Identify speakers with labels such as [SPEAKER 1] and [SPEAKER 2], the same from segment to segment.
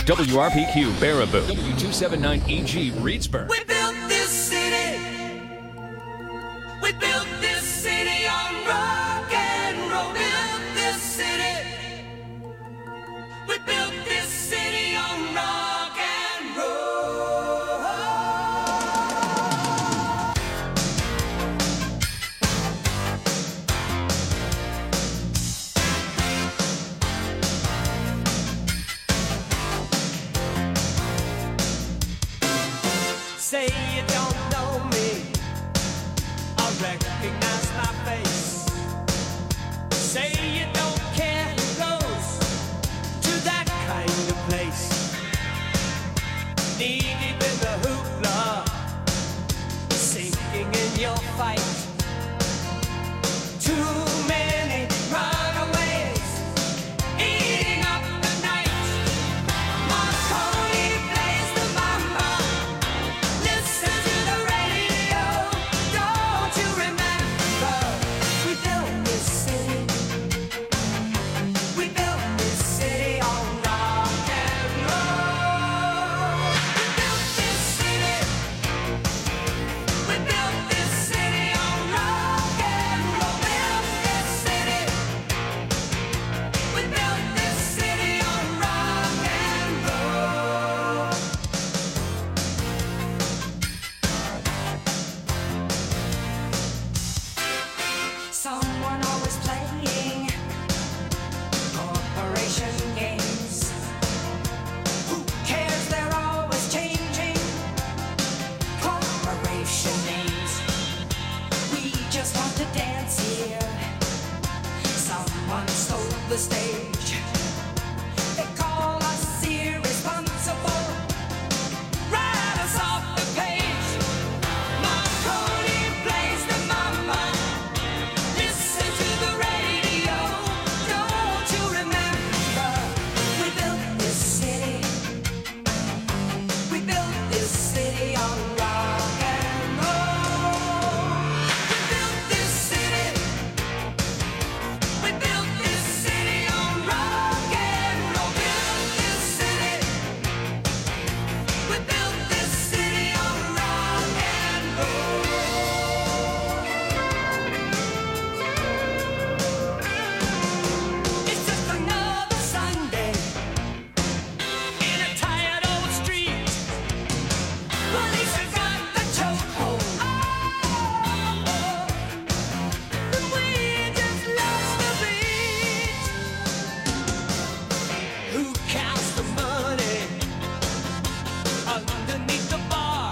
[SPEAKER 1] WRPQ Baraboo, W279EG Reedsburg.
[SPEAKER 2] We built this city. We built this city on rock and roll. Built this city. We built this city on rock and roll. Say you don't know me, I recognize my face. Say you don't care who goes to that kind of place. Knee deep in the hoopla, sinking in your fight. Too many runaways, eating up the night. Marconi plays the mama. Listen to the radio. Don't you remember? We built this city. We built this city on rock and roll. We built this city. We built this city on rock and roll. Built this city. We built this city on rock and roll. Someone always playing corporation games. Who cares? They're always changing corporation names. We just want to dance here. Someone stole the stage. They call us irresponsible. Write us off the page. Marconi plays the mama. Listen to the radio. Don't you remember? We built this city. We built this city on rock and roll. We built this city. We built this city on rock and roll. Built this city. We built this city on rock and roll. It's just another Sunday in a tired old street. Police have got the chokehold. And we just lost the beat. Who counts the money underneath the bar?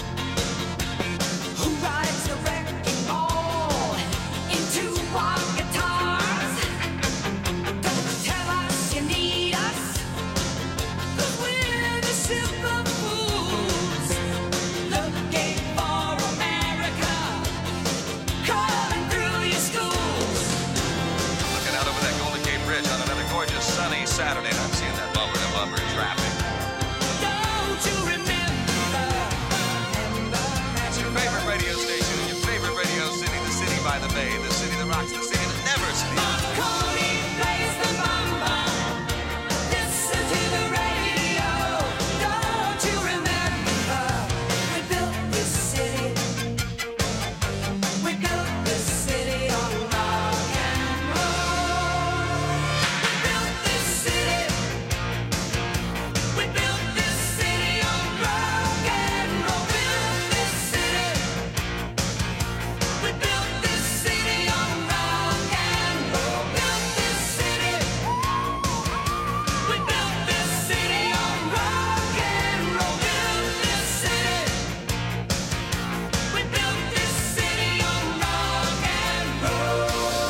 [SPEAKER 2] Who rides the wrecking ball into our guitars? Don't tell us you need us, 'cause we're the simple fools looking for America, crawling through your schools.
[SPEAKER 3] Looking out over that Golden Gate Bridge on another gorgeous sunny Saturday, and I'm seeing that bumper to bumper traffic.
[SPEAKER 2] Don't you remember?
[SPEAKER 3] It's your favorite radio station in your favorite radio city, the city by the bay, the city that rocks, the city that never sleeps.
[SPEAKER 2] Marconi plays the mama. Listen to the radio. Don't you remember? We built this city. We built this city on rock and roll. We built this city. We built this city on rock and roll. Built this city. We built this city on rock and roll. Built this city. We built this city on rock and roll. Built this city. We built this city on rock and roll.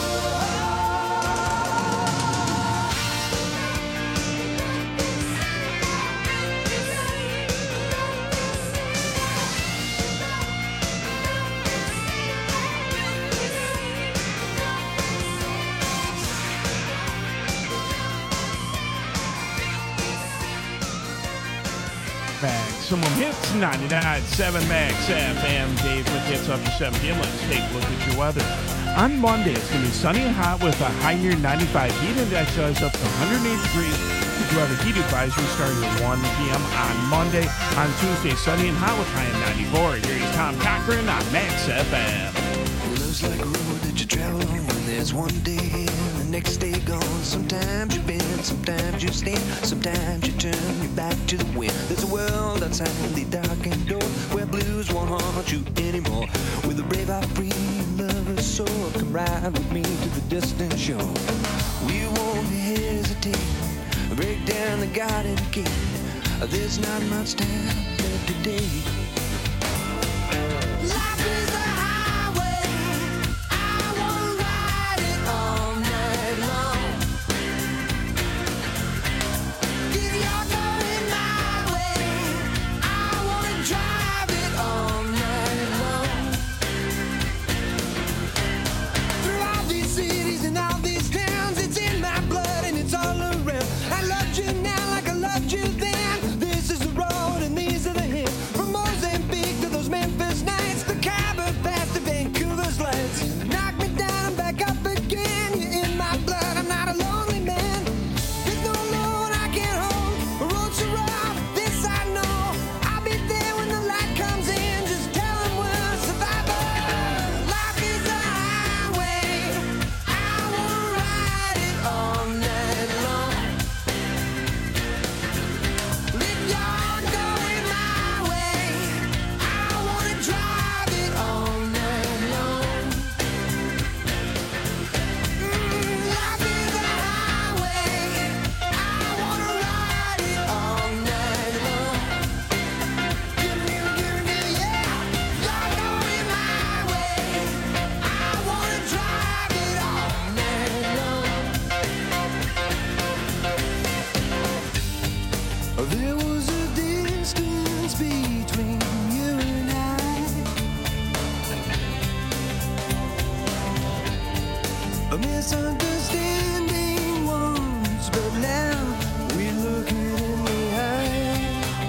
[SPEAKER 4] Maximum Hits 99.7 Max FM. Dave with Hits up to 7 p.m. Let's take a look at your weather. On Monday, it's going to be sunny and hot with a high near 95. Heat index goes up to 108 degrees. at your weather. Heat advisory starting at 1 p.m. on Monday. On Tuesday, sunny and hot with high at 94. Here's Tom Cochran on Max FM.
[SPEAKER 5] Love's like a road that you travel on when there's one day and the next day gone. Sometimes you bend, sometimes you stand, sometimes you turn your back to the wind. There's a world outside the darkened door where blues won't haunt you anymore. With a brave heart free lover's soul, come ride with me to the distant shore. We won't hesitate, break down the garden gate. There's not much time left today. Life is a highway, I wanna ride it all night long. If you're going my way, I wanna drive it all night long. Through all these cities and all these towns, it's in my blood and it's all around. I loved you now like I loved you then. This is the road and these are the hills. From Mozambique to those Memphis nights, the Khyber Pass to Vancouver's lights. Knock me down and back up again. You're in my blood, I'm not a lonely man. There's no load I can't hold. The road's so rough, this I know. I'll be there when the light comes in. Just tell them we're survivors. Life is a highway, I wanna ride it all night long. If you're going my way, I wanna drive it all night long. Life is a highway, I wanna ride it all night long. Give me, yeah. You're going my way, I wanna drive it all night long. There was a distance between you and I, a misunderstanding once, but now we look it in the eye.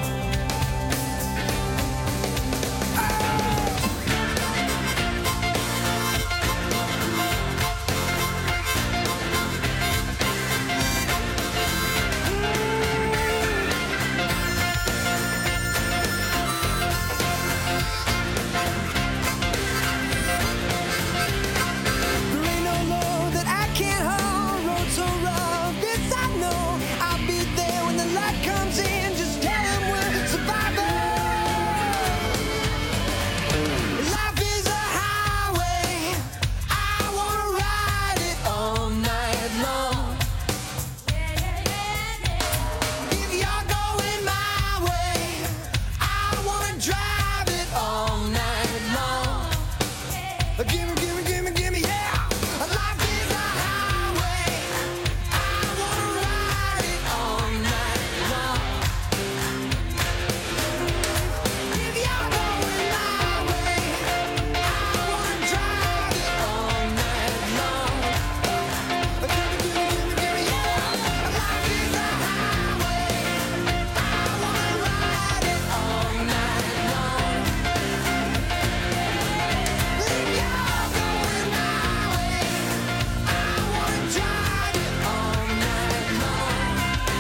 [SPEAKER 5] There ain't no load that I can't hold. Road so rough, this I know. I'll be there when the light comes in. Just tell them we're survivors. Life is a highway, I wanna ride it all night long. If you're going my way, I wanna drive it all night long. Gimme, yeah. Life is a highway, I wanna ride it all night long. If you're going my way, I wanna drive it all night long. Gimme, yeah. Life is a highway, I wanna ride it all night long. If you're going my way, I wanna drive it all night long.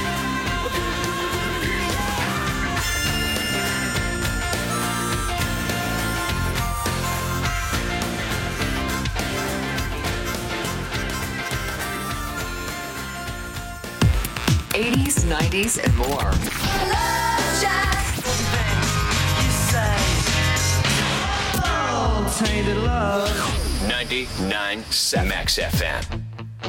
[SPEAKER 6] '80s, '90s, and more.
[SPEAKER 5] Tainted love.
[SPEAKER 1] 99 Max FM.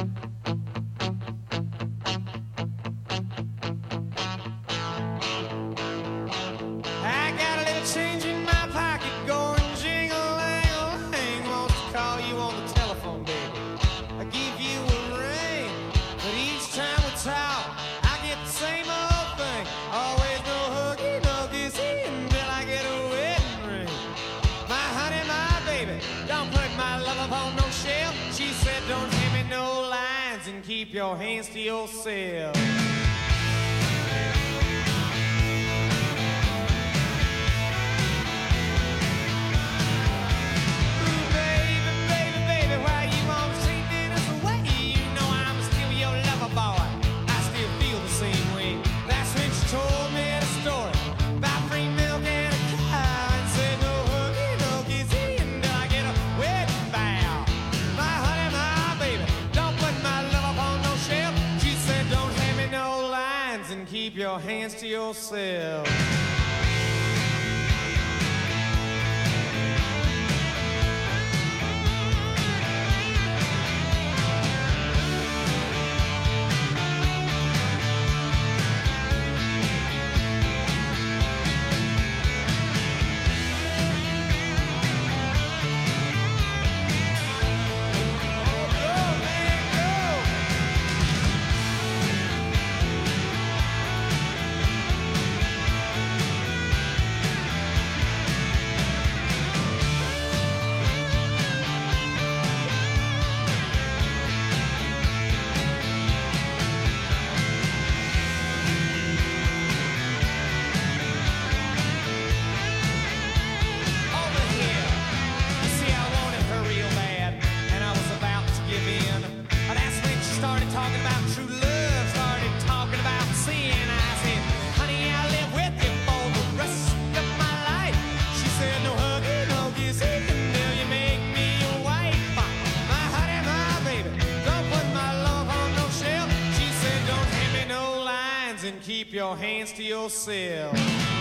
[SPEAKER 7] I got a little change in my pocket going jingle-lang-a-lang. Wants to call you on the telephone, baby. I give you a ring, but each time we talk, I get the same old thing. Always no huggy, no kissy until I get a wedding ring. My honey, my baby, don't put my love upon no shelf. She said don't hand me no lines and keep your hands to yourself. Baby, why you always treat me this way? You know I'm still your lover boy. I still feel the same way. your hands to yourself. Keep your hands to yourself.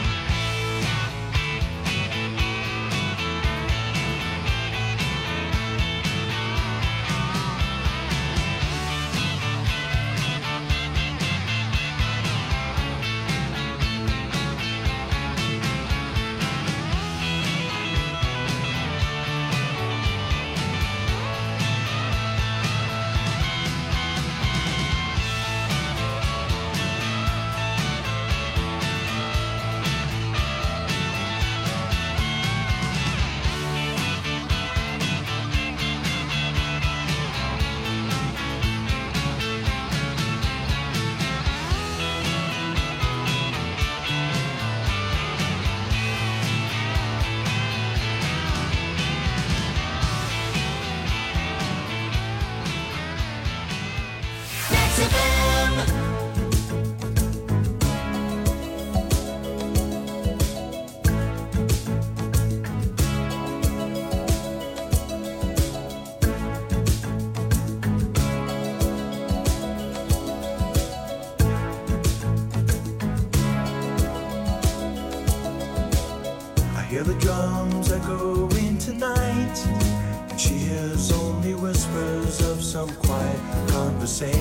[SPEAKER 8] Hear the drums echoing tonight, and she hears only whispers of some quiet conversation.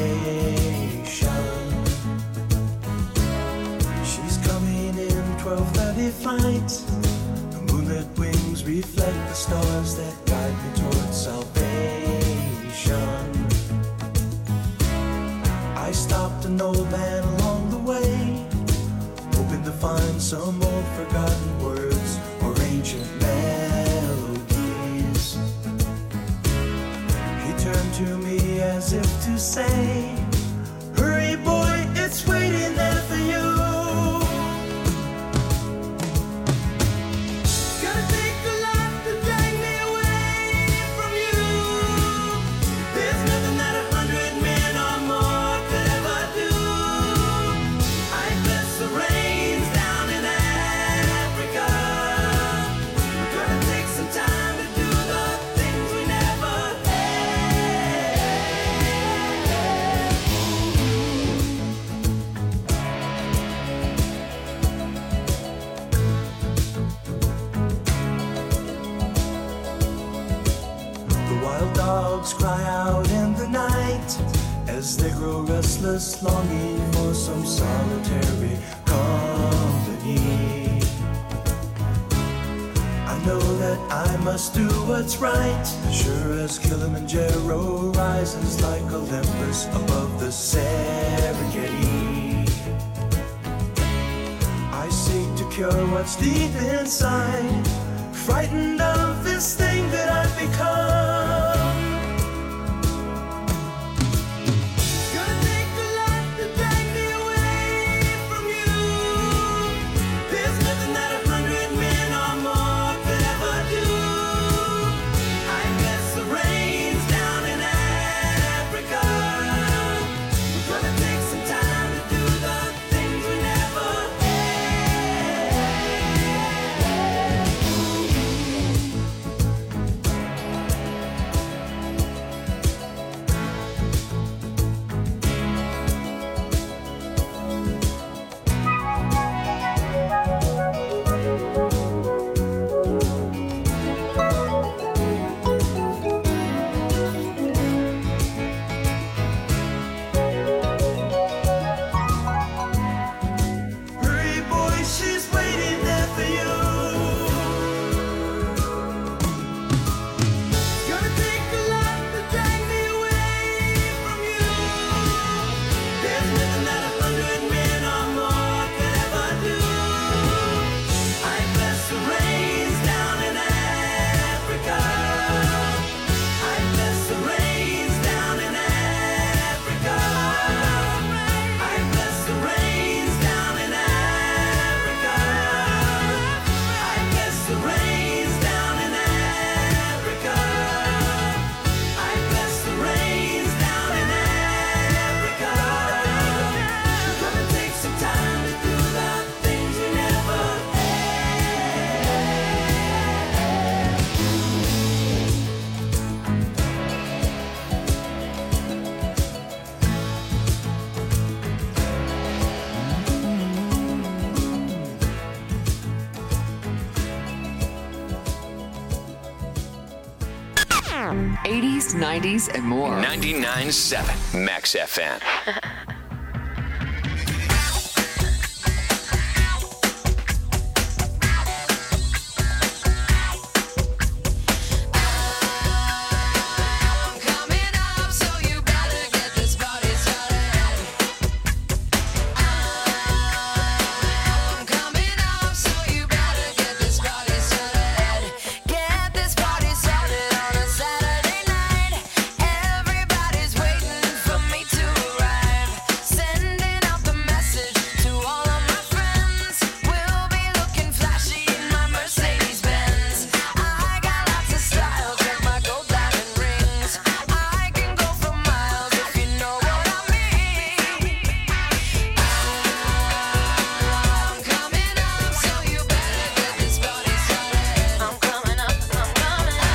[SPEAKER 8] She's coming in 12:30 flight. The moonlit wings reflect the stars that guide me towards salvation. I stopped an old man along the way, hoping to find some old forgotten words or ancient melodies. He turned to me as if to say, "Hurry, boy, it's waiting there for you." Gonna take a lot to drag me away from you. There's nothing that 100 men or more could ever do. I bless the rains down in Africa. We're gonna take some time to do the things we never The wild dogs cry out in the night as they grow restless, longing for some solitary company. I know that I must do what's right, sure as Kilimanjaro rises like Olympus above the Serengeti. I seek to cure what's deep inside, frightened of this thing that I've become. Gonna take a lot to drag me away from you. There's nothing that 100 men or more could ever do. I bless the rains down in Africa. We're gonna take some time to do the things we never had.
[SPEAKER 6] 80s, 90s, and more.
[SPEAKER 1] 99.7 Max FM.
[SPEAKER 2] Coming up, so you better get this party started. I'm coming up, so you better get this party started. Get this party started on a Saturday night. Everybody's waiting for me to arrive. Sending out the message to all of my friends. We'll be looking flashy in my Mercedes Benz. I got lots of style, check my gold diamond rings. I can go for miles if you know what I mean. I'm coming up, so you better get this party started. I'm coming up, I'm coming up.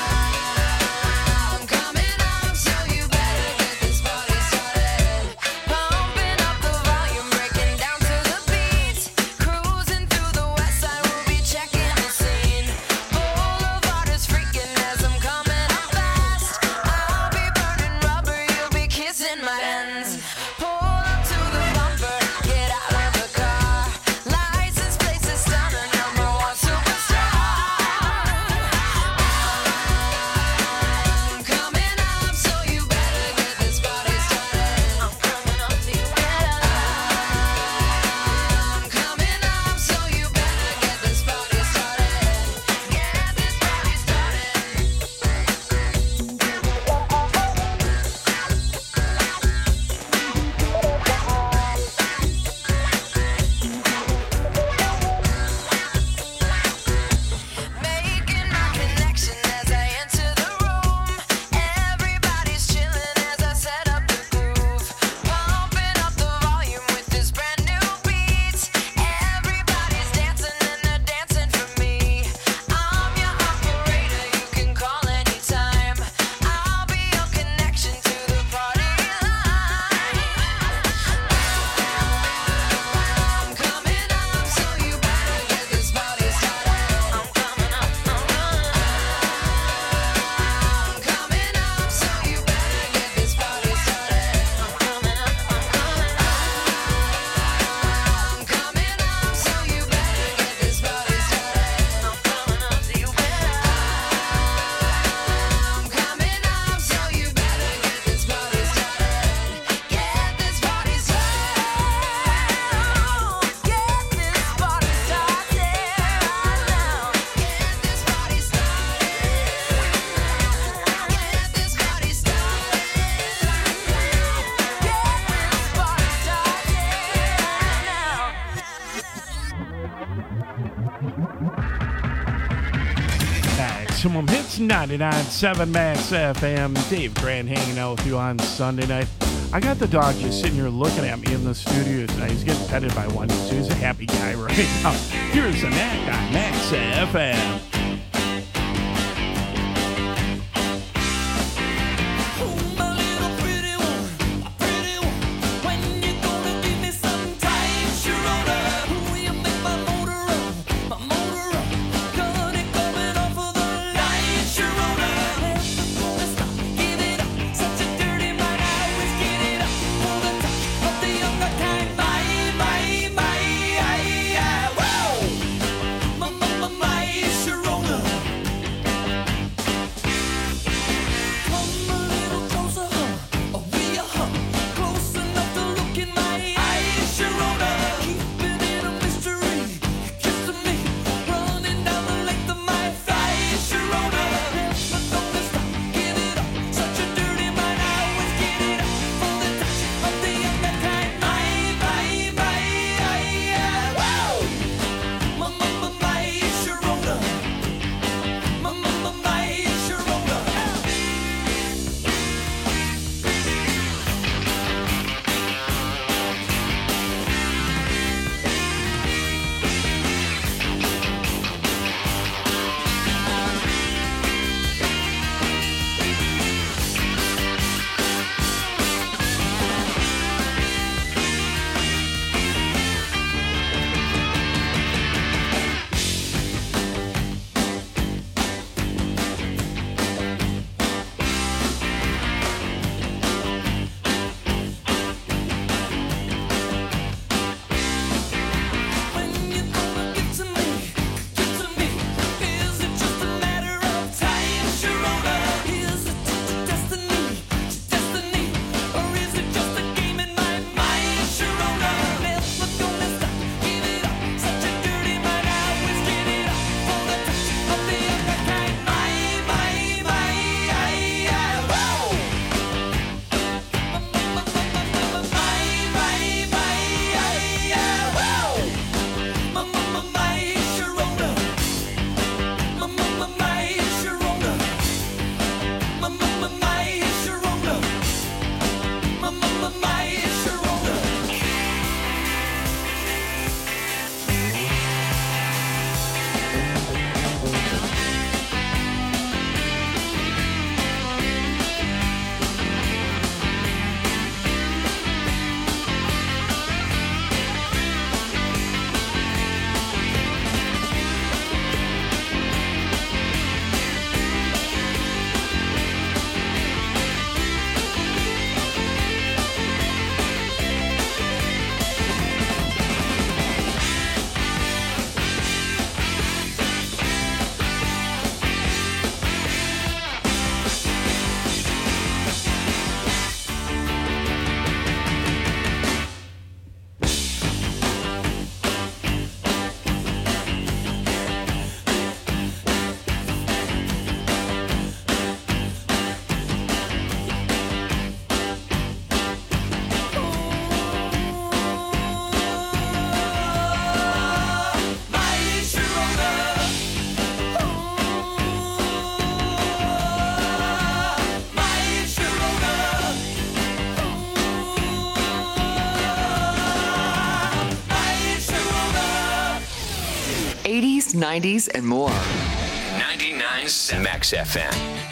[SPEAKER 2] I'm coming up, so you better get this party started. Pumping up the volume, breaking down to the beat. Cruising through the west side, we'll be checking the scene. Boulevard is freaking as I'm coming up fast. I'll be burning rubber, you'll be kissing my hands. Pull up to the bumper, get out of the car. License plates is stunning, number one superstar. I'm coming up, so you better get this party started. I'm coming up, so you better. I'm coming up, so you better get this party started. Get this party started. Making my connection as I enter the room. Everybody's chilling as I set up the groove. Pumping up the volume with this brand new beat. Everybody's dancing and they're dancing for me. I'm your operator, you can call anytime. I'll be your connection to the party line. I'm coming up, so you better get this party started. I'm coming up, I'm coming up, so you better get this party started. I'm coming up, I'm coming up, so you better get this party started. I'm coming up, so you better. I'm coming up, so you better get this party started. Get this party started. Get this party started right now. Get this party started. Get this party started.
[SPEAKER 4] Maximum Hits 99.7 Max FM. Dave Grant hanging out with you on Sunday night. I got the dog just sitting here looking at me in the studio tonight. He's getting petted by one, so he's a happy guy right now. Here's the Knack on Max FM.
[SPEAKER 8] My little pretty one, when you gonna give me some time, Sharona? Will you make my motor run? Got it coming off of the line, Sharona. Let's stop, give it up. Such a dirty mind, I always get it up for the top of the younger kind. My, whoa, my, Sharona.
[SPEAKER 6] 80s, 90s, and more.
[SPEAKER 1] 99.7 Max FM.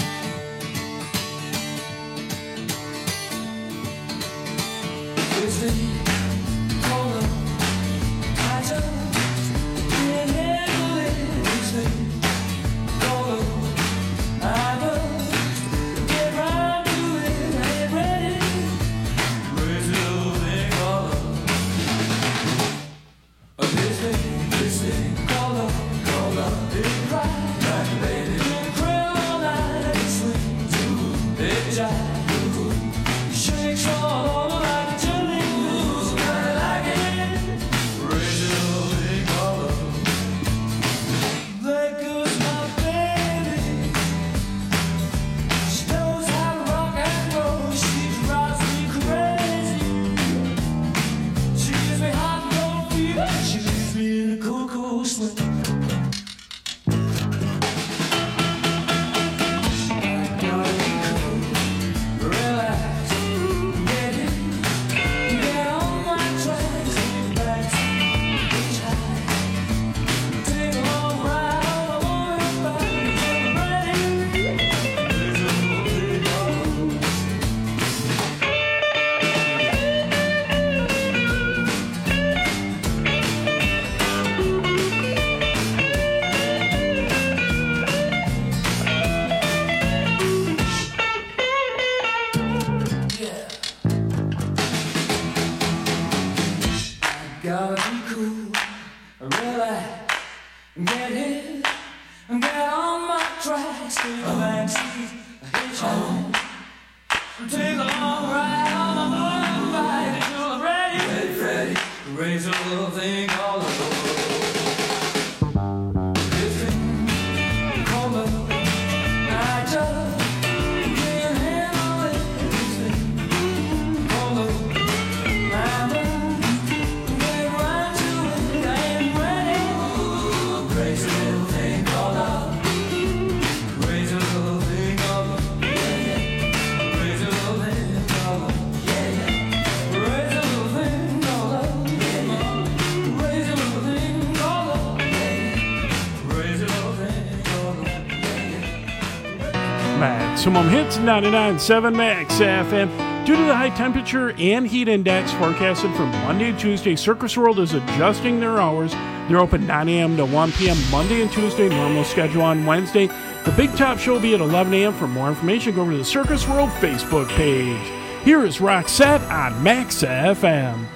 [SPEAKER 4] Maximum Hits 99.7 Max FM. Due to the high temperature and heat index forecasted for Monday and Tuesday, Circus World is adjusting their hours. They're open 9 a.m. to 1 p.m. Monday and Tuesday, normal schedule on Wednesday. The Big Top Show will be at 11 a.m. For more information, go over to the Circus World Facebook page. Here is Roxette on Max FM.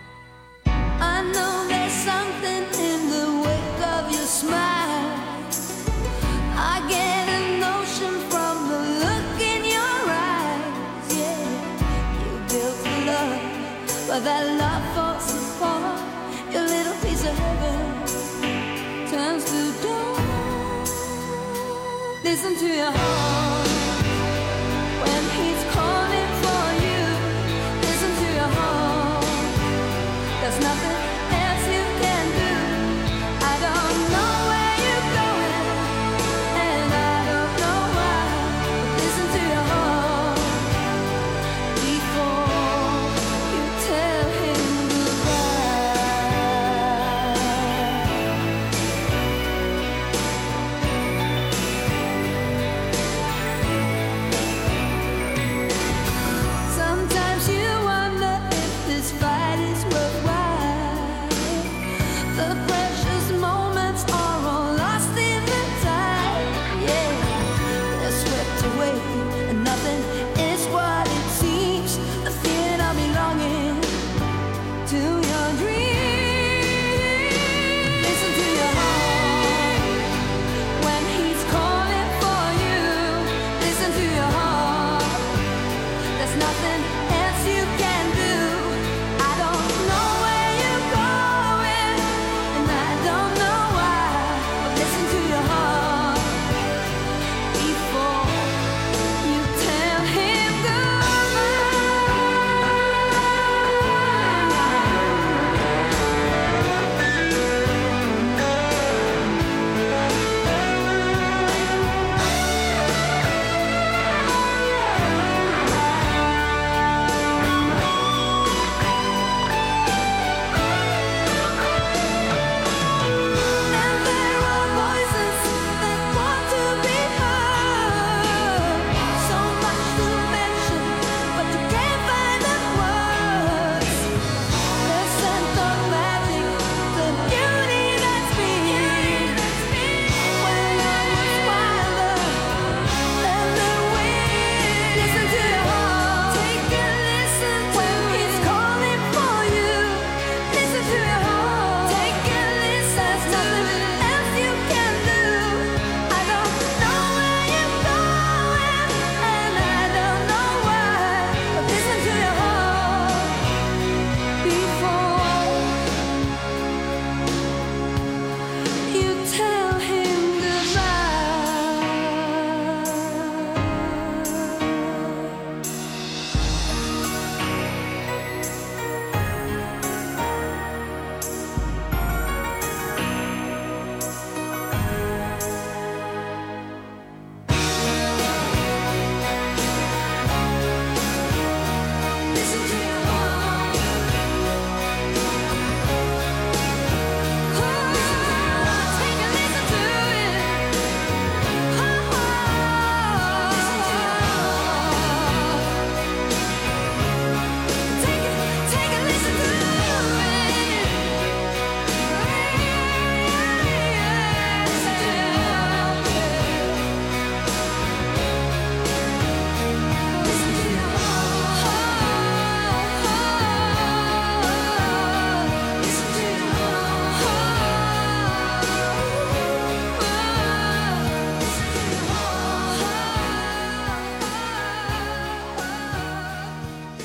[SPEAKER 2] I know there's something in the wake of your smile. I get a notion from the look in your eyes. Yeah, you built a love, but that love falls apart. Your little piece of heaven turns to dawn. Listen to your heart when he's calling for you. Listen to your heart. There's nothing else you can do. I don't know where you're going, and I don't know why. But listen to your heart before you tell him goodbye.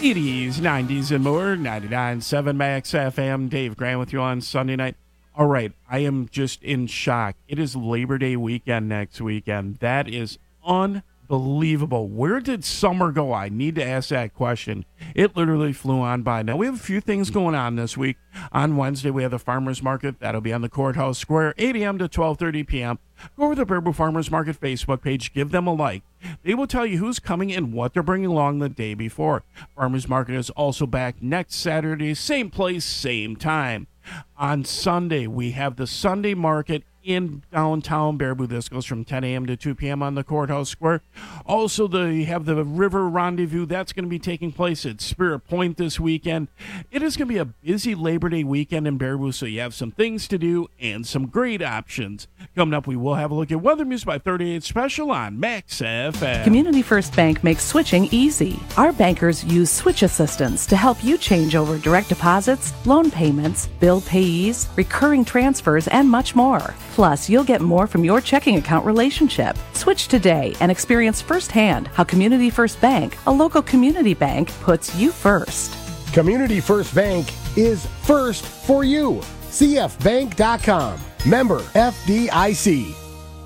[SPEAKER 4] 80s, 90s, and more. 99.7 Max FM. Dave Grant with you on Sunday night. All right, I am just in shock. It is Labor Day weekend next weekend. That is unbelievable. Where did summer go? I need to ask that question. It literally flew on by. Now, we have a few things going on this week. On Wednesday, we have the Farmers Market. That'll be on the Courthouse Square, 8 a.m. to 12:30 p.m. Go over to the Baraboo Farmers Market Facebook page. Give them a like. They will tell you who's coming and what they're bringing along the day before. Farmers Market is also back next Saturday, same place, same time. On Sunday, we have the Sunday Market in downtown Baraboo. This goes from 10 a.m. to 2 p.m. on the Courthouse Square. Also, you have the River Rendezvous. That's going to be taking place at Spirit Point this weekend. It is going to be a busy Labor Day weekend in Baraboo, so you have some things to do and some great options. Coming up, we will have a look at Weather News by 38 Special on Max FM.
[SPEAKER 9] Community First Bank makes switching easy. Our bankers use switch assistance to help you change over direct deposits, loan payments, bill payees, recurring transfers, and much more. Plus, you'll get more from your checking account relationship. Switch today and experience firsthand how Community First Bank, a local community bank, puts you first.
[SPEAKER 10] Community First Bank is first for you. CFBank.com. Member FDIC.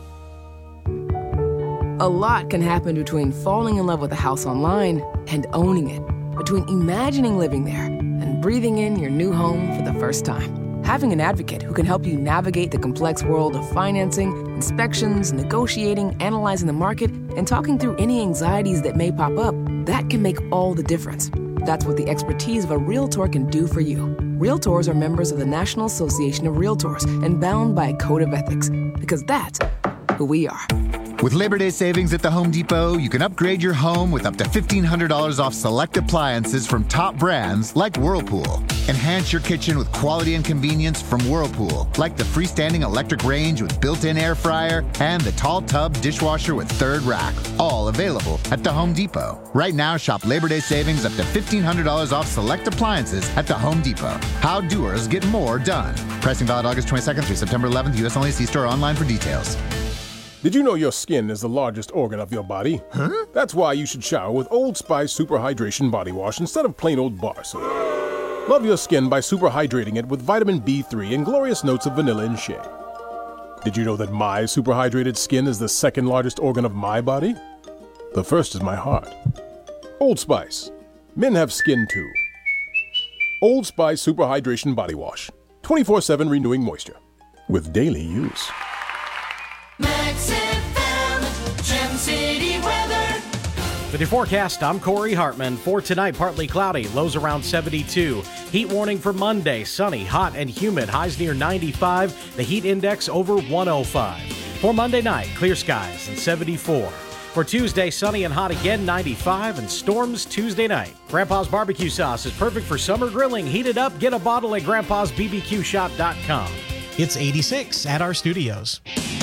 [SPEAKER 11] A lot can happen between falling in love with a house online and owning it. Between imagining living there and breathing in your new home for the first time. Having an advocate who can help you navigate the complex world of financing, inspections, negotiating, analyzing the market, and talking through any anxieties that may pop up, that can make all the difference. That's what the expertise of a Realtor can do for you. Realtors are members of the National Association of Realtors and bound by a code of ethics, because that's who we are.
[SPEAKER 12] With Labor Day savings at the Home Depot, you can upgrade your home with up to $1,500 off select appliances from top brands like Whirlpool. Enhance your kitchen with quality and convenience from Whirlpool, like the freestanding electric range with built-in air fryer and the tall tub dishwasher with third rack, all available at the Home Depot. Right now, shop Labor Day savings up to $1,500 off select appliances at the Home Depot. How doers get more done. Pricing valid August 22nd through September 11th. U.S. only. See store or online for details.
[SPEAKER 10] Did you know your skin is the largest organ of your body? Huh? That's why you should shower with Old Spice Super Hydration Body Wash instead of plain old bar soap. Love your skin by super hydrating it with vitamin B3 and glorious notes of vanilla and shea. Did you know that my super hydrated skin is the second largest organ of my body? The first is my heart. Old Spice. Men have skin too. Old Spice Super Hydration Body Wash. 24/7 renewing moisture. With daily use.
[SPEAKER 2] Max FM, Gem City weather.
[SPEAKER 13] With your forecast, I'm Corey Hartman. For tonight, partly cloudy, lows around 72. Heat warning for Monday, sunny, hot, and humid, highs near 95. The heat index over 105. For Monday night, clear skies and 74. For Tuesday, sunny and hot again, 95, and storms Tuesday night. Grandpa's barbecue sauce is perfect for summer grilling. Heat it up, get a bottle at grandpa'sbbqshop.com.
[SPEAKER 14] It's 86 at our studios.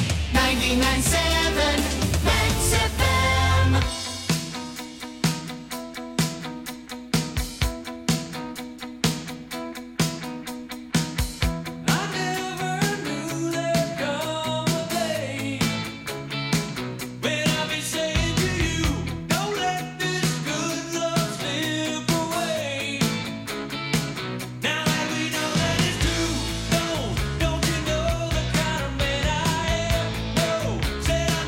[SPEAKER 2] 99.7 Max FM.
[SPEAKER 8] I never knew there'd come a day when I'd be saying to you, don't let this good love slip away. Now that we know that it's true, don't you know the kind of man I am? No, said I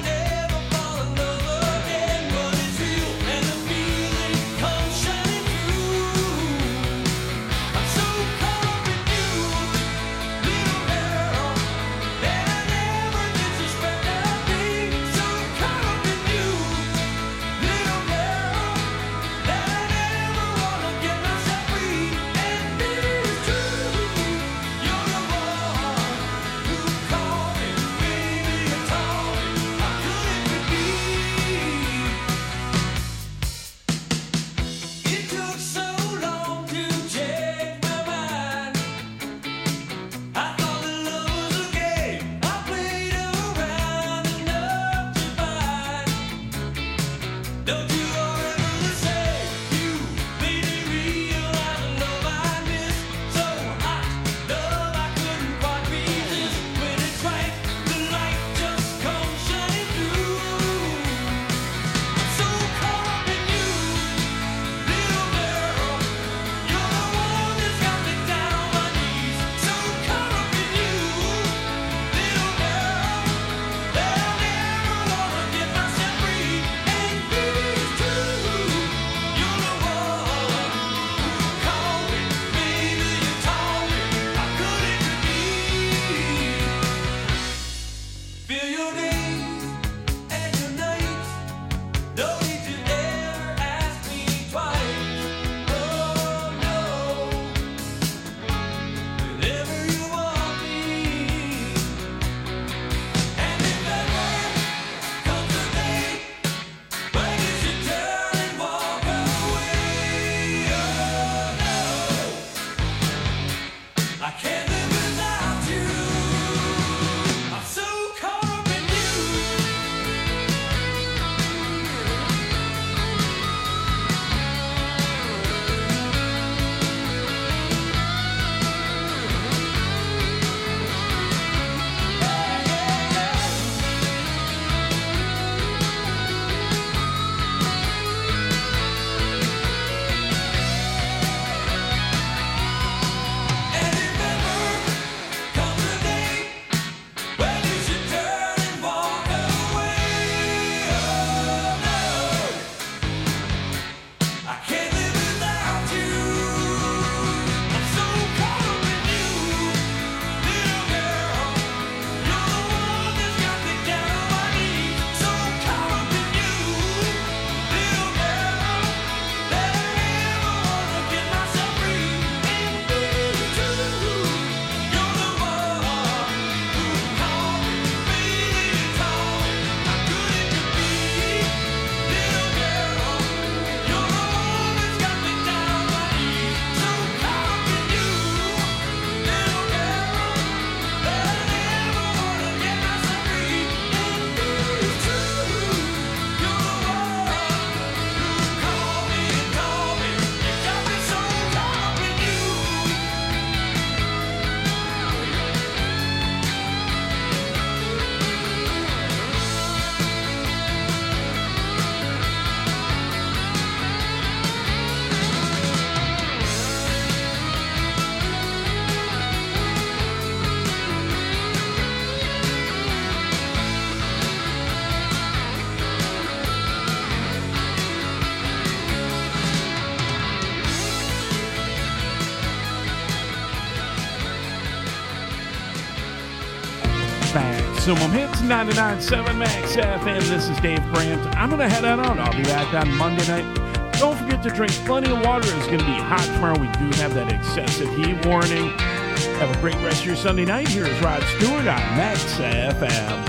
[SPEAKER 4] Maximum Hits 99.7 Max FM. This is Dave Grant. I'm going to head on out. I'll be back on Monday night. Don't forget to drink plenty of water. It's going to be hot tomorrow. We do have that excessive heat warning. Have a great rest of your Sunday night. Here is Rod Stewart on Max FM.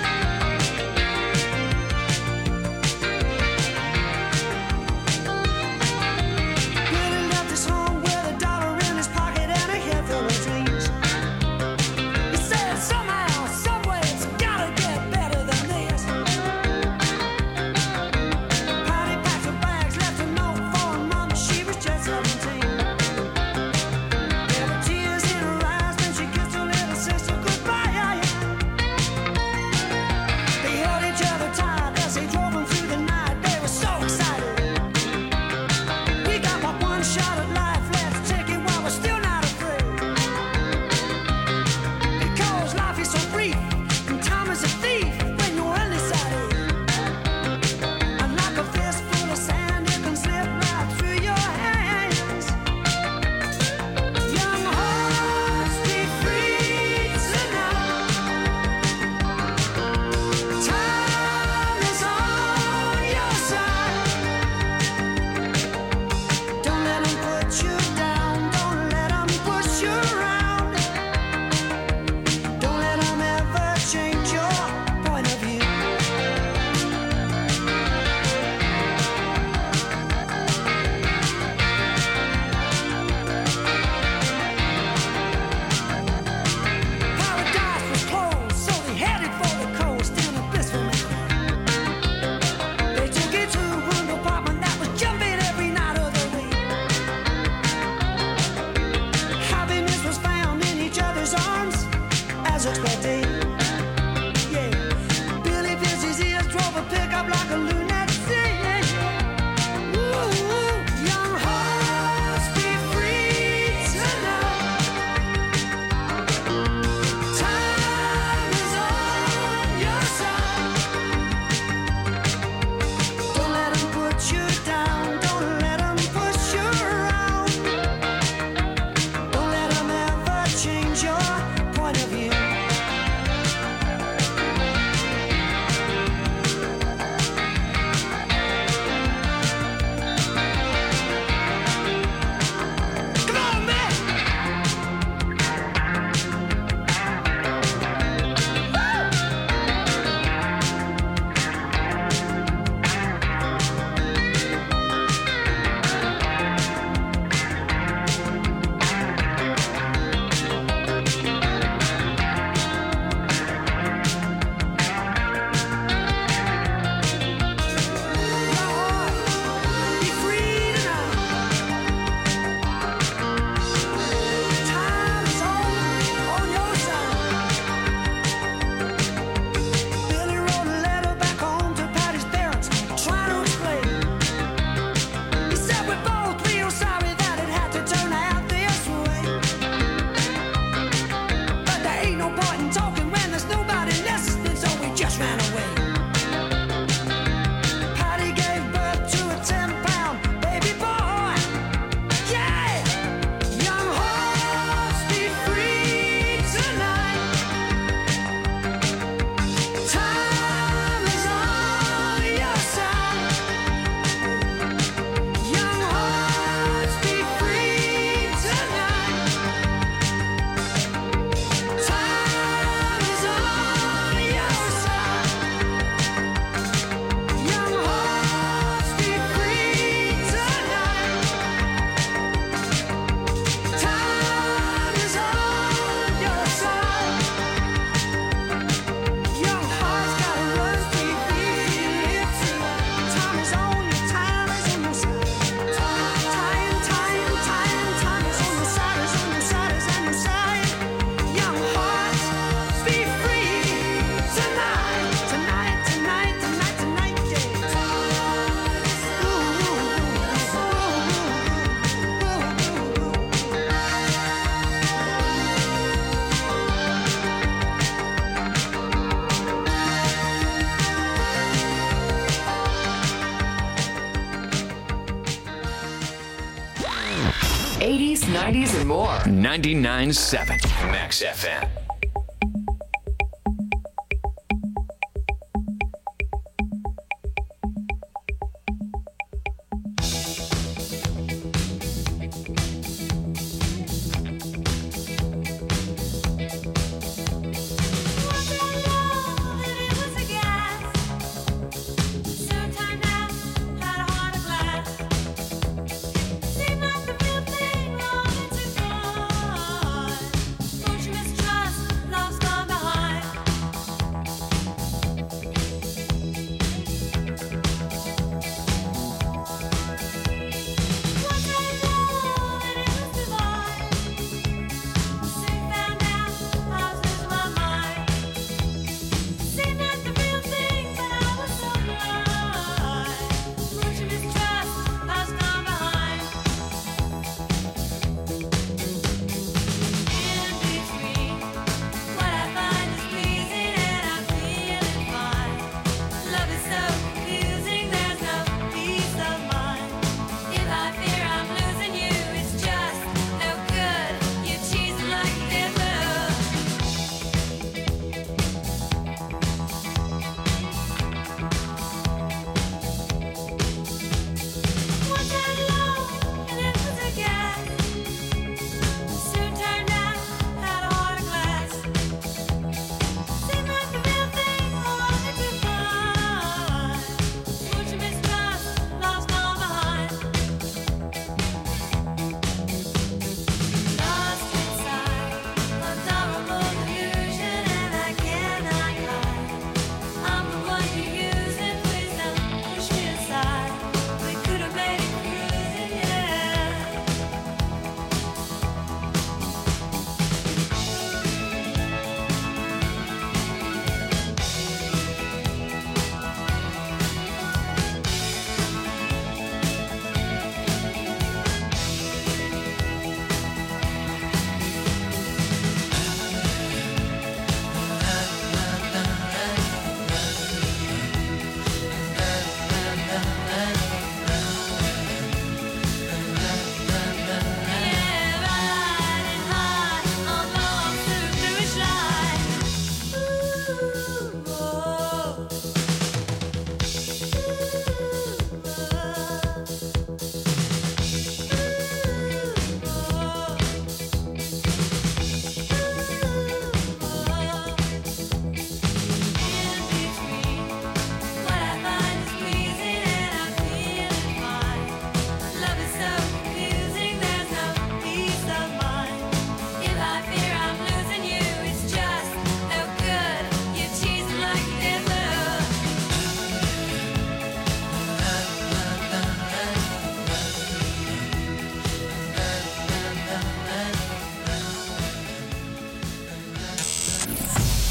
[SPEAKER 6] '80s, '90s, and more.
[SPEAKER 1] 99.7 Max FM.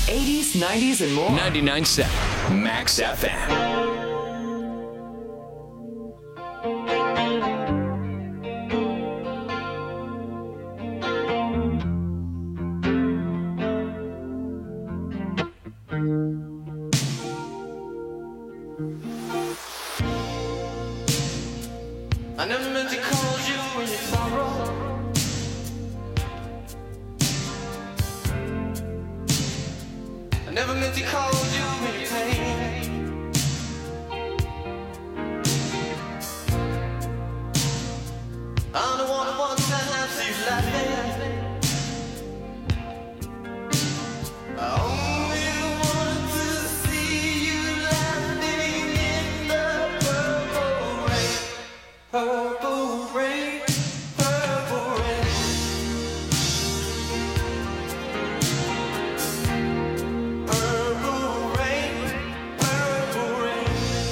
[SPEAKER 6] 80s, 90s, and more.
[SPEAKER 1] 99.7 Max FM.
[SPEAKER 7] I never meant to call you when you sorrow. I never meant to call you when you pain. I'm the one who wants to have you laughing. I only want to see you laughing in the purple rain. Purple rain, purple rain. Purple rain, purple rain.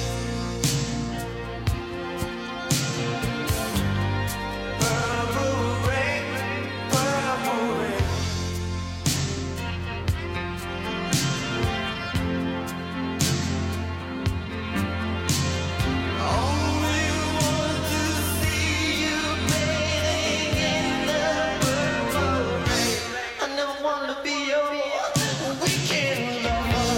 [SPEAKER 7] Purple rain, purple rain. Only want to see you bathing in the purple rain. I never wanted to be your weekend lover.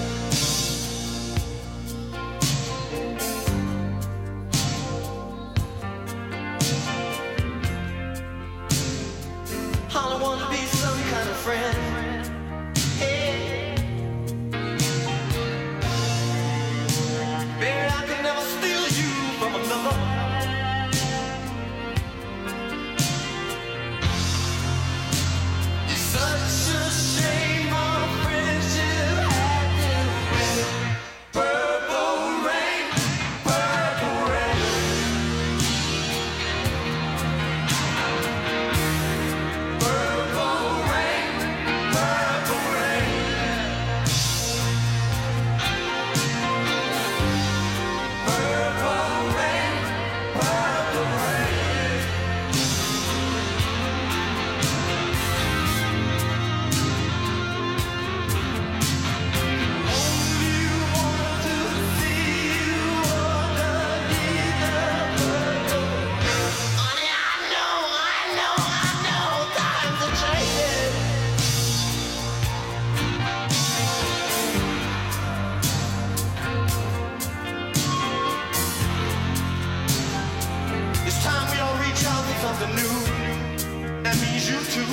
[SPEAKER 7] I don't want to be some kind of friend. Hey. Baby, I can never steal you from another. It's such a shame our friendship had to end. Purple rain, purple rain. Purple rain, purple rain. Purple rain, purple rain. Only want to see you underneath the purple rain. Honey, I know, times are changing. It's time we all reach out for something new. That means you too.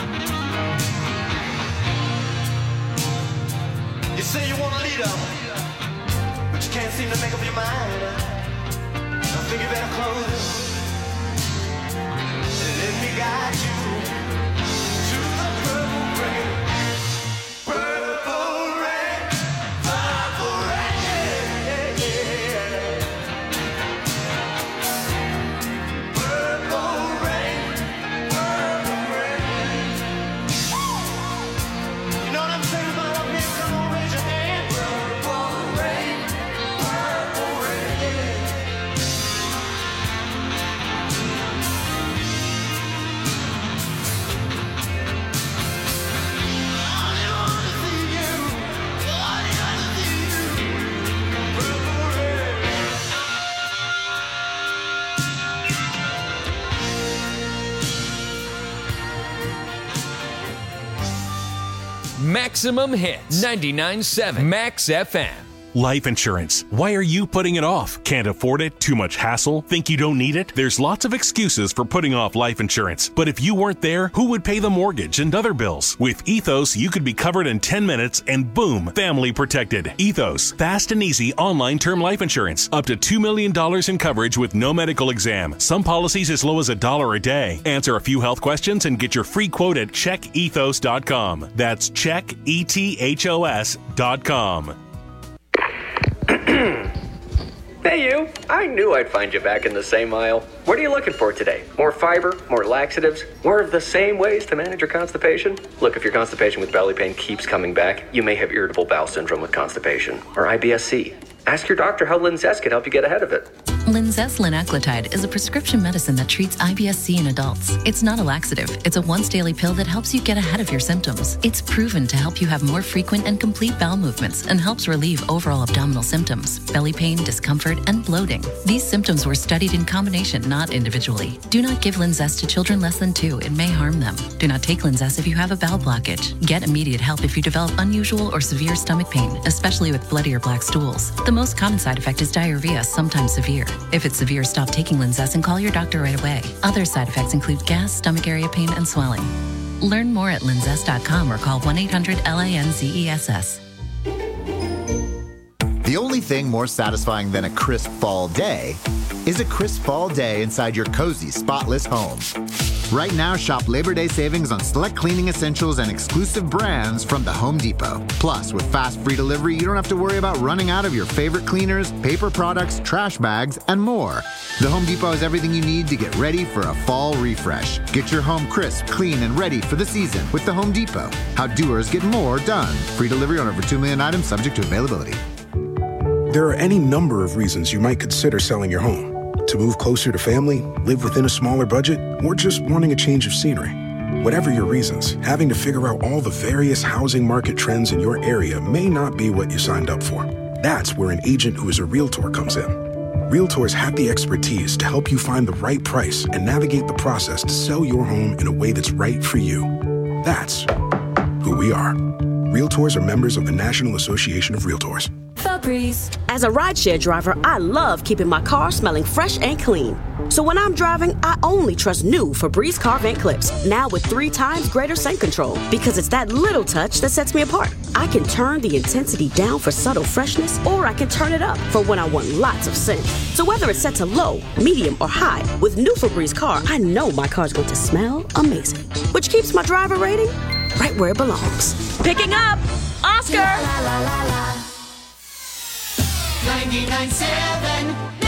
[SPEAKER 7] You say you want a leader, but you can't seem to make up your mind. I think you better close and let me guide you to the purple rain. Purple rain, purple rain. Purple rain, purple rain. You know what I'm saying about up here? Come on, raise your hand. Purple rain, purple rain. I want to see you. I want to see you. Purple rain.
[SPEAKER 1] Maximum hits. 99.7 Max FM.
[SPEAKER 15] Life insurance. Why are you putting it off? Can't afford it? Too much hassle? Think you don't need it? There's lots of excuses for putting off life insurance. But if you weren't there, who would pay the mortgage and other bills? With Ethos, you could be covered in 10 minutes and boom, family protected. Ethos, fast and easy online term life insurance. Up to $2 million in coverage with no medical exam. Some policies as low as $1 a day. Answer a few health questions and get your free quote at checkethos.com. That's checkethos.com.
[SPEAKER 16] Hey you, I knew I'd find you back in the same aisle. What are you looking for today? More fiber, more laxatives, more of the same ways to manage your constipation? Look, if your constipation with belly pain keeps coming back, you may have irritable bowel syndrome with constipation, or IBS-C. Ask your doctor how Linzess can help you get ahead of it.
[SPEAKER 17] Linzess linaclotide is a prescription medicine that treats IBS-C in adults. It's not a laxative. It's a once-daily pill that helps you get ahead of your symptoms. It's proven to help you have more frequent and complete bowel movements and helps relieve overall abdominal symptoms, belly pain, discomfort, and bloating. These symptoms were studied in combination, not individually. Do not give Linzess to children less than 2. It may harm them. Do not take Linzess if you have a bowel blockage. Get immediate help if you develop unusual or severe stomach pain, especially with bloody or black stools. The most common side effect is diarrhea, sometimes severe. If it's severe, stop taking Linzess and call your doctor right away. Other side effects include gas, stomach area pain, and swelling. Learn more at linzess.com or call 1-800-LINZESS.
[SPEAKER 12] The only thing more satisfying than a crisp fall day is a crisp fall day inside your cozy, spotless home. Right now, shop Labor Day savings on select cleaning essentials and exclusive brands from the Home Depot. Plus, with fast free delivery, you don't have to worry about running out of your favorite cleaners, paper products, trash bags, and more. The Home Depot has everything you need to get ready for a fall refresh. Get your home crisp, clean, and ready for the season with the Home Depot. How doers get more done. Free delivery on over 2 million items subject to availability.
[SPEAKER 18] There are any number of reasons you might consider selling your home. To move closer to family, live within a smaller budget, or just wanting a change of scenery. Whatever your reasons, having to figure out all the various housing market trends in your area may not be what you signed up for. That's where an agent who is a realtor comes in. Realtors have the expertise to help you find the right price and navigate the process to sell your home in a way that's right for you. That's who we are. Realtors are members of the National Association of Realtors.
[SPEAKER 19] Febreze. As a rideshare driver, I love keeping my car smelling fresh and clean. So when I'm driving, I only trust new Febreze car vent clips, now with 3 times greater scent control, because it's that little touch that sets me apart. I can turn the intensity down for subtle freshness, or I can turn it up for when I want lots of scent. So whether it's set to low, medium, or high, with new Febreze car, I know my car's going to smell amazing, which keeps my driver rating right where it belongs. Picking up Oscar!
[SPEAKER 2] 99.7